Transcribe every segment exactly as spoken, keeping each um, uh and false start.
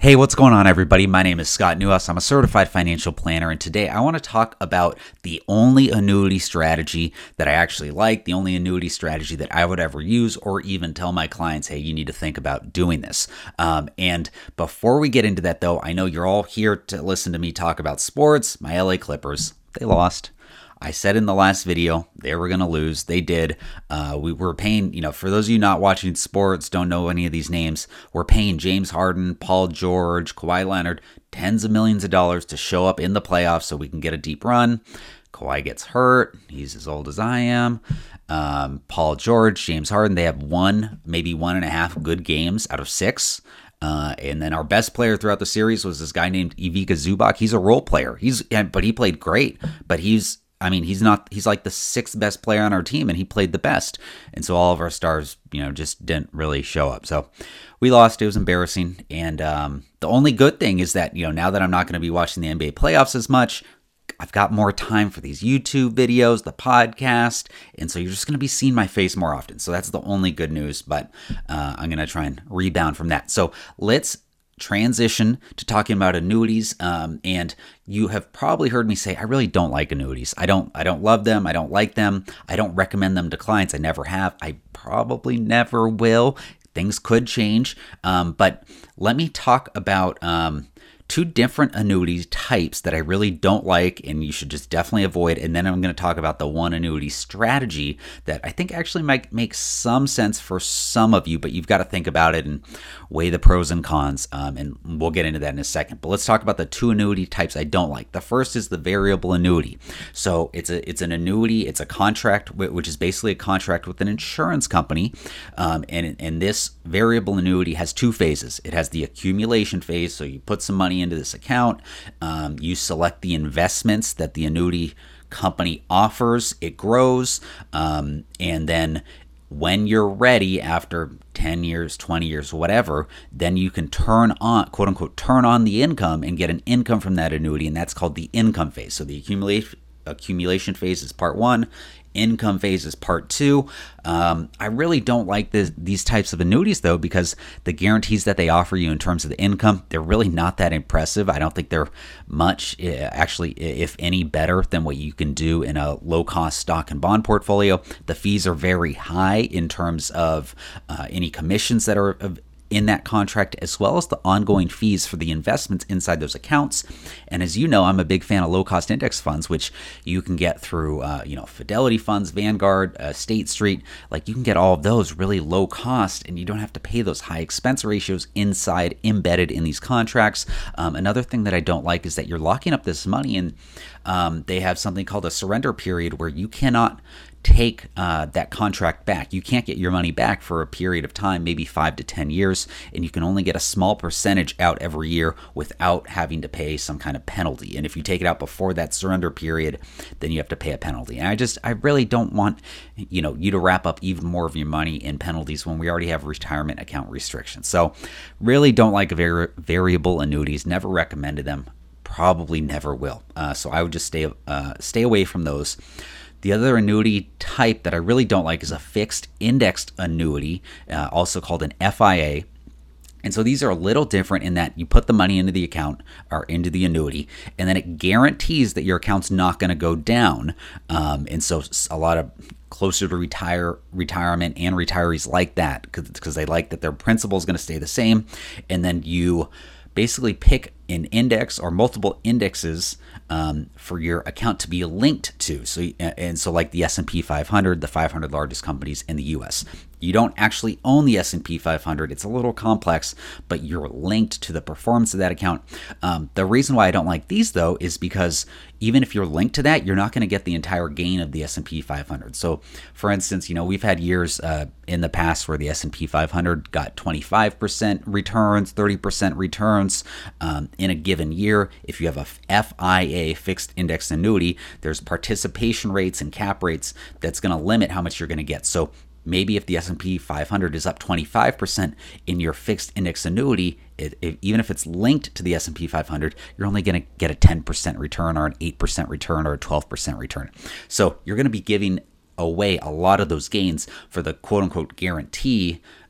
Hey, what's going on, everybody? My name is Scott Newhouse. I'm a certified financial planner, and today I want to talk about the only annuity strategy that I actually like, the only annuity strategy that I would ever use, or even tell my clients, hey, you need to think about doing this. Um, and before we get into that, though, I know you're all here to listen to me talk about sports. My L A Clippers, they lost. I said in the last video they were going to lose. They did. Uh, we were paying, you know, for those of you not watching sports, don't know any of these names, we're paying James Harden, Paul George, Kawhi Leonard tens of millions of dollars to show up in the playoffs so we can get a deep run. Kawhi gets hurt. He's as old as I am. Um, Paul George, James Harden, they have one, maybe one and a half good games out of six. Uh, and then our best player throughout the series was this guy named Ivica Zubac. He's a role player. He's, but he played great. But he's, I mean, he's not, he's like the sixth best player on our team, and he played the best. And so all of our stars, you know, just didn't really show up. So we lost. It was embarrassing. And um, the only good thing is that, you know, now that I'm not going to be watching the N B A playoffs as much, I've got more time for these YouTube videos, the podcast. And so you're just going to be seeing my face more often. So that's the only good news, but uh, I'm going to try and rebound from that. So let's transition to talking about annuities. Um, and you have probably heard me say, I really don't like annuities. I don't, I don't love them. I don't like them. I don't recommend them to clients. I never have. I probably never will. Things could change. Um, but let me talk about, um, two different annuity types that I really don't like and you should just definitely avoid. And then I'm going to talk about the one annuity strategy that I think actually might make some sense for some of you, but you've got to think about it and weigh the pros and cons. Um, and we'll get into that in a second. But let's talk about the two annuity types I don't like. The first is the variable annuity. So it's a it's an annuity. It's a contract, which is basically a contract with an insurance company. Um, and, and this variable annuity has two phases. It has the accumulation phase. So you put some money into this account, um, you select the investments that the annuity company offers, it grows, um, and then when you're ready after ten years, twenty years, whatever, then you can turn on, quote unquote, turn on the income and get an income from that annuity, and that's called the income phase. So the accumulation accumulation phase is part one. Income phase is part two. Um, I really don't like this, these types of annuities, though, because the guarantees that they offer you in terms of the income, they're really not that impressive. I don't think they're much, actually, if any, better than what you can do in a low-cost stock and bond portfolio. The fees are very high in terms of uh, any commissions that are in that contract, as well as the ongoing fees for the investments inside those accounts. And as you know, I'm a big fan of low-cost index funds, which you can get through, uh, you know, Fidelity Funds, Vanguard, uh, State Street. Like, you can get all of those really low cost, and you don't have to pay those high expense ratios inside, embedded in these contracts. Um, another thing that I don't like is that you're locking up this money, and um, they have something called a surrender period where you cannot take uh, that contract back. You can't get your money back for a period of time, maybe five to ten years, and you can only get a small percentage out every year without having to pay some kind of penalty. And if you take it out before that surrender period, then you have to pay a penalty. And I just, I really don't want, you know, you to wrap up even more of your money in penalties when we already have retirement account restrictions. So really don't like vari- variable annuities, never recommended them, probably never will. Uh, so I would just stay, uh, stay away from those. The other annuity type that I really don't like is a fixed indexed annuity, uh, also called an F I A. And so these are a little different in that you put the money into the account or into the annuity, and then it guarantees that your account's not going to go down. Um, and so a lot of closer to retire retirement and retirees like that because they like that their principal is going to stay the same. And then you basically pick an index or multiple indexes um, for your account to be linked to. So, and so like the S and P five hundred, the five hundred largest companies in the U S. You don't actually own the S and P five hundred. It's a little complex, but you're linked to the performance of that account. Um, the reason why I don't like these, though, is because even if you're linked to that, you're not going to get the entire gain of the S and P five hundred. So, for instance, you know, we've had years uh, in the past where the S and P five hundred got twenty-five percent returns, thirty percent returns um, in a given year. If you have a F I A, fixed index annuity, there's participation rates and cap rates that's going to limit how much you're going to get. So maybe if the S and P five hundred is up twenty-five percent in your fixed index annuity, it, it, even if it's linked to the S and P five hundred, you're only going to get a ten percent return or an eight percent return or a twelve percent return. So you're going to be giving away a lot of those gains for the quote unquote guarantee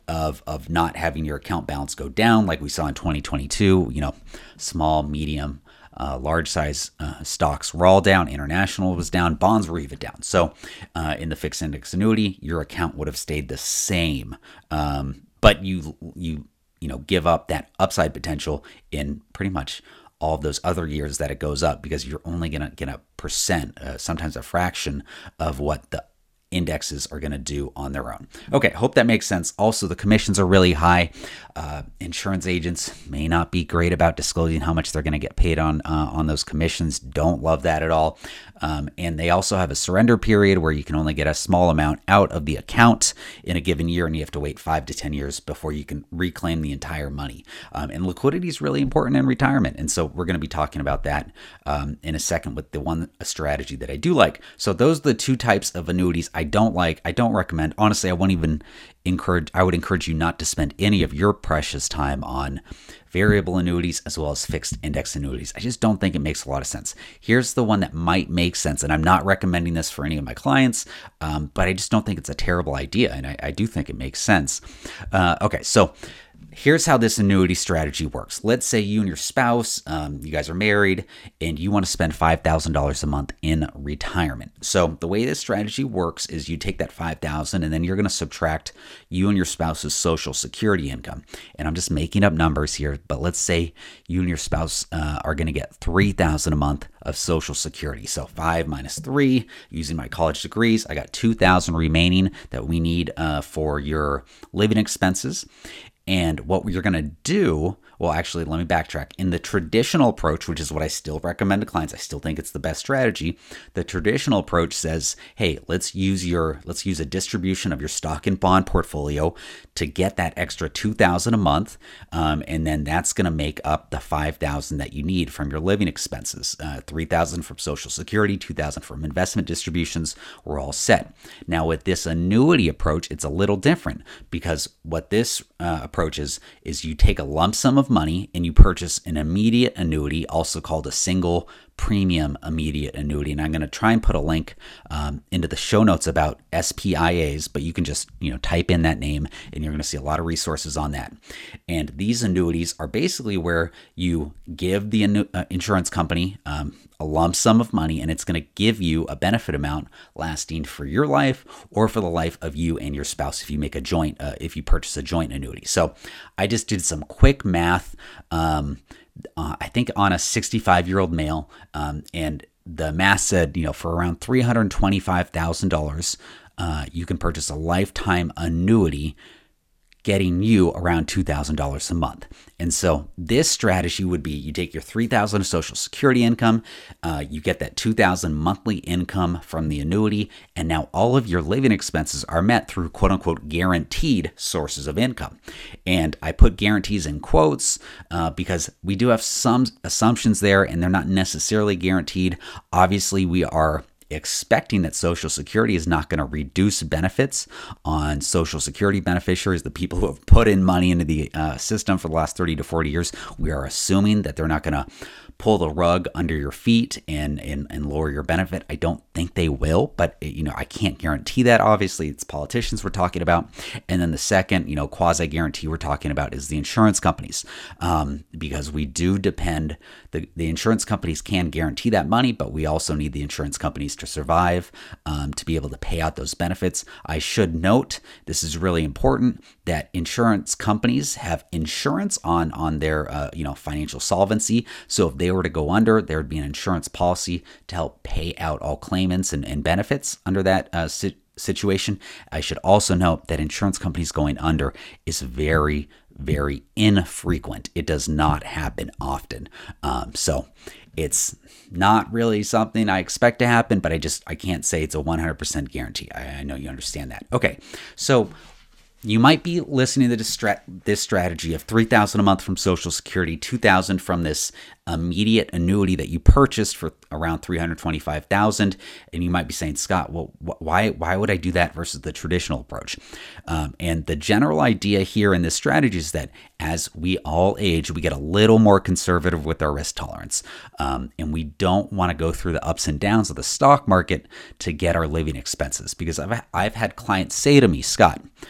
of of not having your account balance go down like we saw in twenty twenty-two. You know, small, medium, Uh, large size uh, stocks were all down. International was down. Bonds were even down. So uh, in the fixed index annuity, your account would have stayed the same. Um, but you you you know give up that upside potential in pretty much all of those other years that it goes up, because you're only going to get a percent, uh, sometimes a fraction of what the indexes are going to do on their own. Okay, hope that makes sense. Also, the commissions are really high. Uh, insurance agents may not be great about disclosing how much they're going to get paid on uh, on those commissions. Don't love that at all. Um, and they also have a surrender period where you can only get a small amount out of the account in a given year, and you have to wait five to ten years before you can reclaim the entire money. Um, and liquidity is really important in retirement, and so we're going to be talking about that um, in a second with the one a strategy that I do like. So those are the two types of annuities I don't like. I don't recommend. Honestly, I won't even encourage. I would encourage you not to spend any of your precious time on variable annuities as well as fixed index annuities. I just don't think it makes a lot of sense. Here's the one that might make sense, and I'm not recommending this for any of my clients, um, but I just don't think it's a terrible idea, and I, I do think it makes sense. Uh, okay, so here's how this annuity strategy works. Let's say you and your spouse, um, you guys are married, and you want to spend five thousand dollars a month in retirement. So the way this strategy works is you take that five thousand dollars, and then you're going to subtract you and your spouse's Social Security income. And I'm just making up numbers here, but let's say you and your spouse uh, are going to get three thousand dollars a month of Social Security. So five minus three, using my college degrees, I got two thousand dollars remaining that we need uh, for your living expenses. And what you're going to do, well, actually, let me backtrack. In the traditional approach, which is what I still recommend to clients, I still think it's the best strategy. The traditional approach says, hey, let's use your, let's use a distribution of your stock and bond portfolio to get that extra two thousand dollars a month. Um, and then that's going to make up the five thousand dollars that you need from your living expenses. Uh, three thousand dollars from Social Security, two thousand dollars from investment distributions. We're all set. Now, with this annuity approach, it's a little different, because what this uh, approach is, is you take a lump sum of money and you purchase an immediate annuity, also called a single premium immediate annuity. And I'm going to try and put a link um, into the show notes about S P I As, but you can just, you know, type in that name and you're going to see a lot of resources on that. And these annuities are basically where you give the annu- uh, insurance company um, a lump sum of money, and it's going to give you a benefit amount lasting for your life or for the life of you and your spouse if you make a joint, uh, if you purchase a joint annuity. So I just did some quick math. Um, Uh, I think on a sixty-five-year-old male, um, and the math said, you know, for around three hundred twenty-five thousand dollars, uh, you can purchase a lifetime annuity, getting you around two thousand dollars a month. And so this strategy would be, you take your three thousand dollars of Social Security income, uh, you get that two thousand dollars monthly income from the annuity, and now all of your living expenses are met through quote unquote guaranteed sources of income. And I put guarantees in quotes uh, because we do have some assumptions there, and they're not necessarily guaranteed. Obviously, we are expecting that Social Security is not going to reduce benefits on Social Security beneficiaries, the people who have put in money into the uh, system for the last thirty to forty years. We are assuming that they're not going to pull the rug under your feet and, and and lower your benefit. I don't think they will, but you know, I can't guarantee that. Obviously, it's politicians we're talking about. And then the second, you know, quasi guarantee we're talking about is the insurance companies, um, because we do depend. The the insurance companies can guarantee that money, but we also need the insurance companies to survive, um, to be able to pay out those benefits. I should note, this is really important, that insurance companies have insurance on on their uh, you know financial solvency. So if they were to go under, there would be an insurance policy to help pay out all claimants and, and benefits under that uh, si- situation. I should also note that insurance companies going under is very, very infrequent. It does not happen often. Um, so it's not really something I expect to happen, but I just, I can't say it's a one hundred percent guarantee. I, I know you understand that. Okay. So you might be listening to this, strat- this strategy of three thousand dollars a month from Social Security, two thousand dollars from this immediate annuity that you purchased for around three hundred twenty-five thousand dollars, and you might be saying, Scott, well, wh- why why would I do that versus the traditional approach? Um, and the general idea here in this strategy is that as we all age, we get a little more conservative with our risk tolerance, um, and we don't want to go through the ups and downs of the stock market to get our living expenses. Because I've I've had clients say to me, Scott,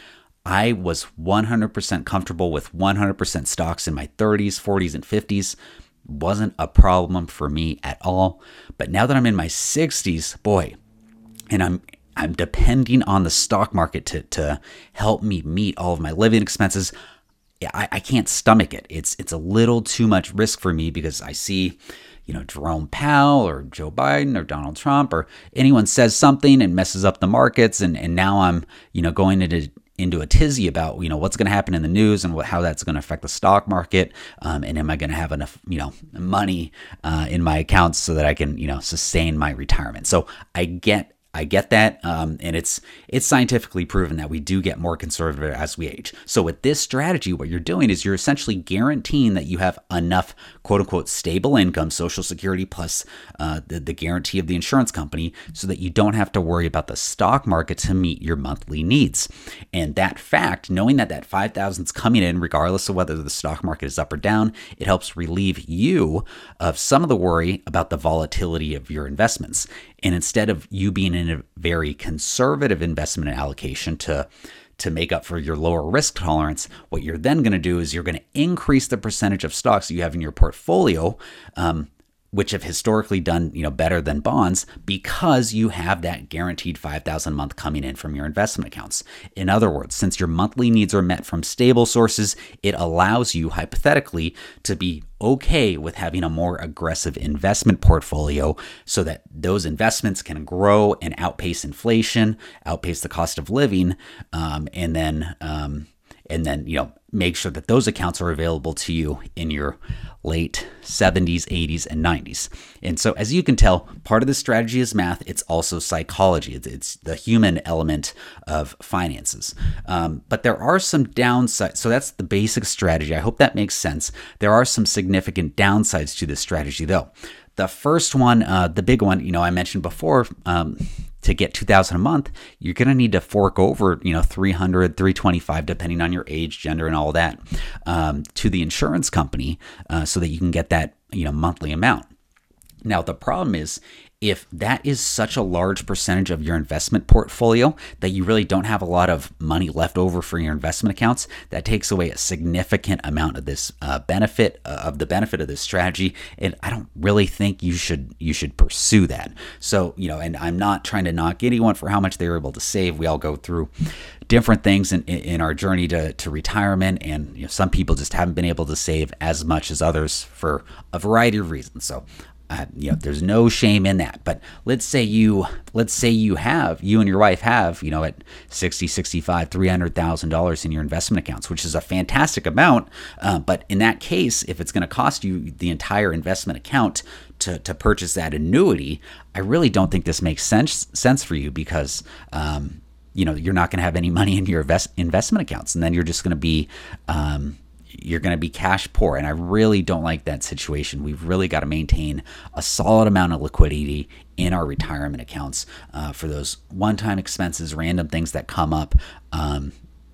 I was one hundred percent comfortable with one hundred percent stocks in my thirties, forties, and fifties. Wasn't a problem for me at all. But now that I'm in my sixties, boy, and I'm I'm depending on the stock market to to help me meet all of my living expenses, I, I can't stomach it. It's it's a little too much risk for me because I see, you know, Jerome Powell or Joe Biden or Donald Trump or anyone says something and messes up the markets, and and now I'm, you know, going into into a tizzy about, you know, what's going to happen in the news and what, how that's going to affect the stock market. Um, and am I going to have enough, you know, money uh, in my accounts so that I can, you know, sustain my retirement? So I get I get that, um, and it's it's scientifically proven that we do get more conservative as we age. So with this strategy, what you're doing is you're essentially guaranteeing that you have enough quote-unquote stable income, Social Security plus uh, the, the guarantee of the insurance company, so that you don't have to worry about the stock market to meet your monthly needs. And that fact, knowing that that five thousand is coming in regardless of whether the stock market is up or down, it helps relieve you of some of the worry about the volatility of your investments. And instead of you being in a very conservative investment allocation to to make up for your lower risk tolerance, what you're then going to do is you're going to increase the percentage of stocks you have in your portfolio, um, which have historically done, you know, better than bonds, because you have that guaranteed five thousand a month coming in from your investment accounts. In other words, since your monthly needs are met from stable sources, it allows you hypothetically to be okay with having a more aggressive investment portfolio so that those investments can grow and outpace inflation, outpace the cost of living, um, and then um, and then you know make sure that those accounts are available to you in your late seventies, eighties, and nineties. And so as you can tell, part of the strategy is math. It's also psychology. It's, it's the human element of finances. Um, but there are some downsides. So that's the basic strategy. I hope that makes sense. There are some significant downsides to this strategy, though. The first one, uh, the big one, you know, I mentioned before, um, to get two thousand a month, you're going to need to fork over, you know, three hundred, three twenty-five, depending on your age, gender, and all that, um, to the insurance company, uh, so that you can get that, you know, monthly amount. Now, the problem is, if that is such a large percentage of your investment portfolio that you really don't have a lot of money left over for your investment accounts, that takes away a significant amount of this uh, benefit uh, of the benefit of this strategy. And I don't really think you should you should pursue that. So, you know, and I'm not trying to knock anyone for how much they were able to save. We all go through different things in, in our journey to, to retirement, and you know, some people just haven't been able to save as much as others for a variety of reasons. So Uh, you know, there's no shame in that. But let's say you, let's say you have, you and your wife have, you know, at sixty, sixty-five, three hundred thousand dollars in your investment accounts, which is a fantastic amount. Uh, but in that case, if it's going to cost you the entire investment account to to purchase that annuity, I really don't think this makes sense sense for you, because um, you know, you're not going to have any money in your invest, investment accounts, and then you're just going to be um, you're going to be cash poor. And I really don't like that situation. We've really got to maintain a solid amount of liquidity in our retirement accounts uh, for those one-time expenses, random things that come up, um,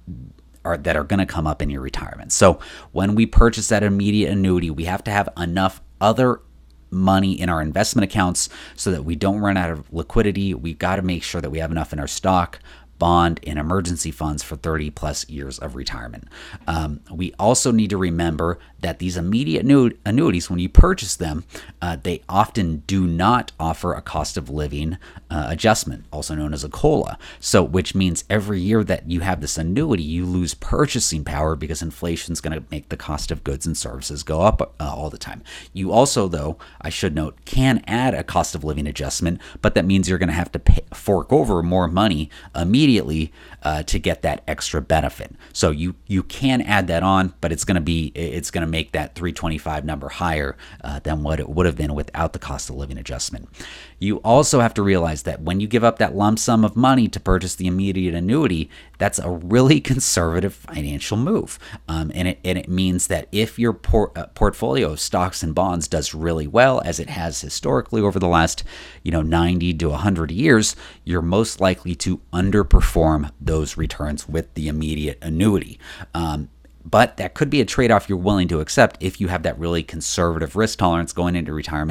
are, that are going to come up in your retirement. So when we purchase that immediate annuity, we have to have enough other money in our investment accounts so that we don't run out of liquidity. We've got to make sure that we have enough in our stock, bond, and emergency funds for thirty plus years of retirement. Um, we also need to remember that these immediate annu- annuities, when you purchase them, uh, they often do not offer a cost of living uh, adjustment, also known as a COLA. So, which means every year that you have this annuity, you lose purchasing power because inflation is going to make the cost of goods and services go up uh, all the time. You also, though, I should note, can add a cost of living adjustment, but that means you're going to have to pay, fork over more money immediately immediately uh, to get that extra benefit. So you you can add that on, but it's going to be it's going to make that three twenty-five number higher uh, than what it would have been without the cost of living adjustment. You also have to realize that when you give up that lump sum of money to purchase the immediate annuity, that's a really conservative financial move, um, and it and it means that if your por- uh, portfolio of stocks and bonds does really well, as it has historically over the last you know ninety to one hundred years, you're most likely to underperform those returns with the immediate annuity. Um, But that could be a trade-off you're willing to accept if you have that really conservative risk tolerance going into retirement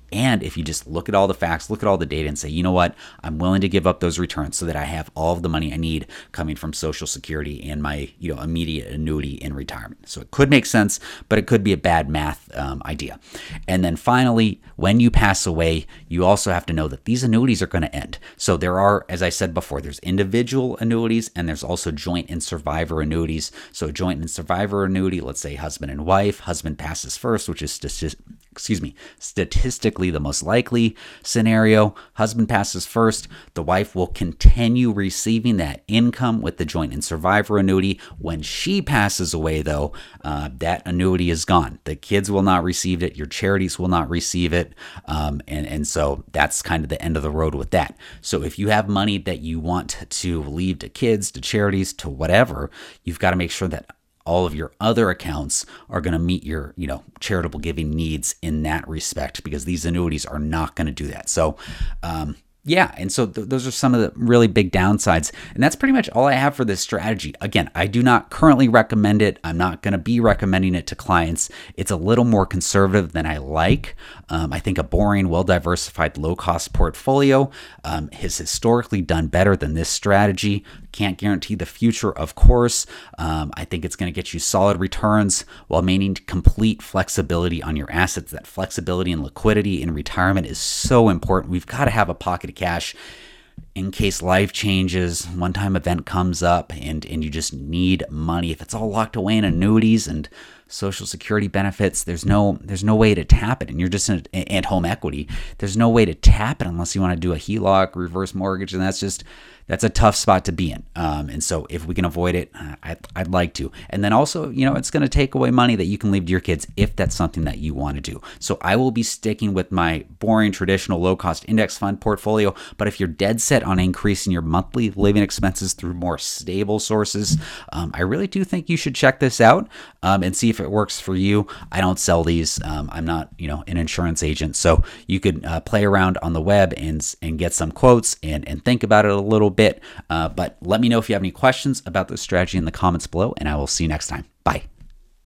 And if you just look at all the facts, look at all the data and say, you know what, I'm willing to give up those returns so that I have all of the money I need coming from Social Security and my, you know, immediate annuity in retirement. So it could make sense, but it could be a bad math um, idea. And then finally, when you pass away, you also have to know that these annuities are going to end. So there are, as I said before, there's individual annuities and there's also joint and survivor annuities. So a joint and survivor annuity, let's say husband and wife, husband passes first, which is just, excuse me, statistically the most likely scenario. Husband passes first. The wife will continue receiving that income with the joint and survivor annuity. When she passes away, though, uh, that annuity is gone. The kids will not receive it. Your charities will not receive it. Um, and, and so that's kind of the end of the road with that. So if you have money that you want to leave to kids, to charities, to whatever, you've got to make sure that all of your other accounts are going to meet your, you know, charitable giving needs in that respect, because these annuities are not going to do that. So, um, yeah, and so th- those are some of the really big downsides. And that's pretty much all I have for this strategy. Again, I do not currently recommend it. I'm not going to be recommending it to clients. It's a little more conservative than I like. Um, I think a boring, well-diversified, low-cost portfolio um, has historically done better than this strategy. Can't guarantee the future, of course. Um, I think it's going to get you solid returns while maintaining complete flexibility on your assets. That flexibility and liquidity in retirement is so important. We've got to have a pocket of cash in case life changes, one-time event comes up, and, and you just need money. If it's all locked away in annuities and Social Security benefits, there's no there's no way to tap it, and you're just in a, and home equity. There's no way to tap it unless you want to do a H E L O C, reverse mortgage, and that's just that's a tough spot to be in. Um, and so if we can avoid it, uh, I'd, I'd like to. And then also, you know, it's going to take away money that you can leave to your kids if that's something that you want to do. So I will be sticking with my boring, traditional, low-cost index fund portfolio. But if you're dead set on increasing your monthly living expenses through more stable sources, um, I really do think you should check this out um, and see if it works for you. I don't sell these. Um, I'm not, you know, an insurance agent. So you could uh, play around on the web and and get some quotes and, and think about it a little bit. Uh, but let me know if you have any questions about this strategy in the comments below, and I will see you next time. Bye.